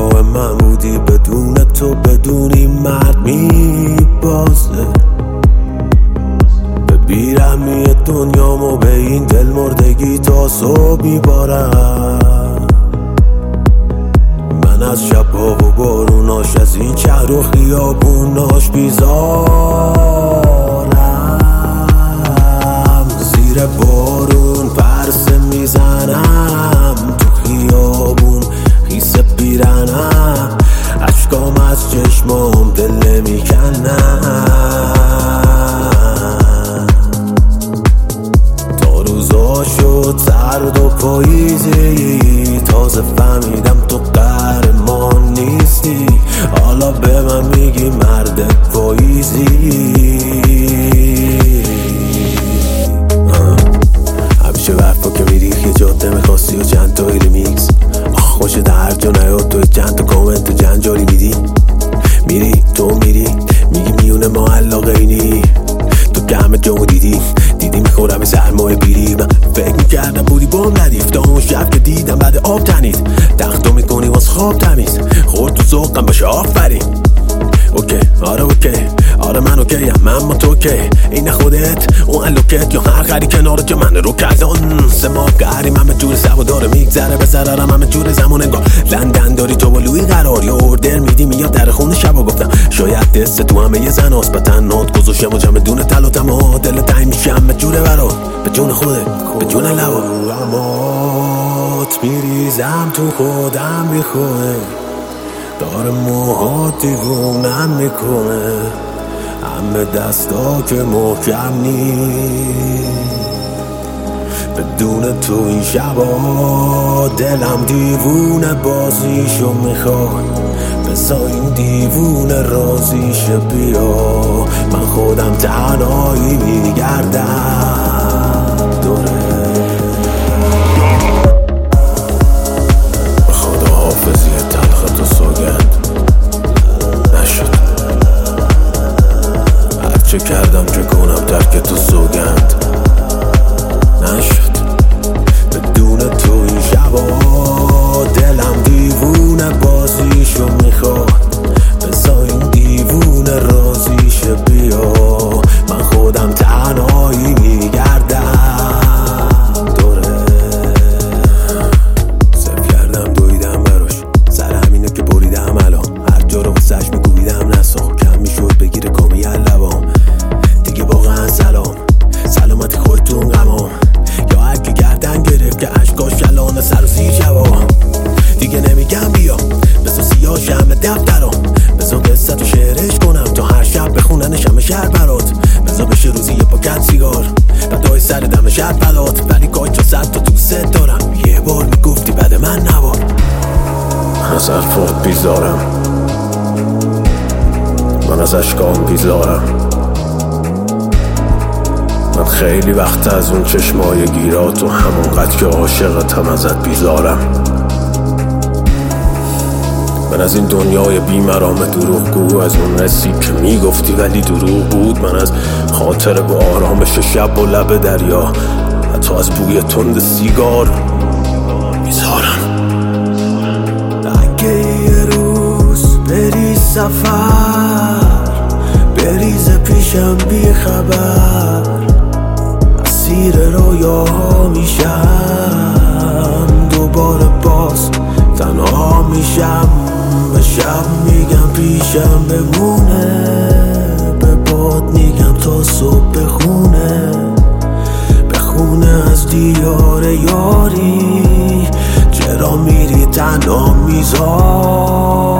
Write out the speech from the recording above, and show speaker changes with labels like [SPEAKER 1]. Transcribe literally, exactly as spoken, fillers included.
[SPEAKER 1] همراه من بودی، بدون تو بدونی مرد میبازه. به بیرحمی دنیامو به این دل مردگی تا صبح میبارم. من از شب‌ها و باروناش، از این شهر و خیابوناش بیزارم. زیر بارون پرسه میزنم، تو خیابون خیسه پیرنم، اشکام از چشمام دل نمیکنم. تا روزا شد سرد و پاییزی، تازه فهمیدم تو قهرمان نیستی. حالا به من میگی مرد پاییزی. همیشه برفا که میری یه جاده میخواستی و چند تا ریمیکس، خوش در جا نیاد توی چند تا کامنت جنجاری میدی. میری تو میری میگی میونه ما علاقه اینی، تو که همه جامو دیدی دیدی میخورم سرمایه بیری. من فکر میکردم بودی بام ردیف، تا اون شب که دیدم بعد آب تنید تختو میکنی واس خواب تمیز. خورد تو ذوقم باشه آفرین. اوکی آره اوکی آره من اوکیم، من با تو که این خودت اون الوکت یا هر خری کنار که من رو کردن. سه ماه قهریم همه جور سوا داره میگذره به ضررم، همه جور زمان انگار لندن داری تو با لوی قرار یا اوردر میدی میاد در خونه شبا. گفتم شاید دست تو همه یه زن هست، به تنات گذاشتم و جمع دونه تل و تمام دل تنگ میشم به جور برات، به جون خودت به جون لبا. امات میریزم تو خودم میخواه، داره موهات دیوونم میکنه، همه دستا که محکم نیست. بدون تو این شبا دلم دیوونه بازیشو میخواد، بسا این دیوونه رازیشه بیا. من خودم تنهایی میگردم دوره. خدا حافظی تلخت و سوگند نشد، هرچه کردم چه کنم ترک تو سوگند نشد. بدون تو این شبا دلم دیوونه بازیشو میخواد، بسا این دیوونه رازیشه بیا. من خودم تنهایی میگردم دوره. صرف کردم دویدم براش، سر همینه که بریدم الان، هر جا رو واسش میگویدم نسا کم میشد بگیره کامی لبام. دیگه واقعا سلام سلامتی خودتون غمام، یا هر که گردن گرفت که عشقاش کلانه سر و زیر جواب. دیگه نمیگم بیا بسا سیاه شمه دفترام، بسا قصه تو شعرش کنم تا هر شب بخونن شمه شهر برات. بسا بشه روزی یه پاکت سیگار بدای سر دم شهر بلات، ولی کاج صد تا دوست دارم. یه بار میگفتی بعد من نبار، من از حرفات بیزارم، من از اشکام بیزارم. من خیلی وقت از اون چشمای گیرات و همونقدر که عاشقتم ازت بیزارم. من از این دنیای بیمرام دروغگو، از اون رسی که میگفتی ولی دروغ بود. من از خاطر با آرامش شب و لب دریا، حتی از بوی تند سیگار بیزارم. اگه یه روز بری سفر بریز پیشم بی خبر، اسیر رویاها میشم دوباره باز تنها میشم. به شب میگم پیشم بمونه، به باد میگم تا صبح بخونه، بخونه از دیار یاری. چرا میری تنها میذاری؟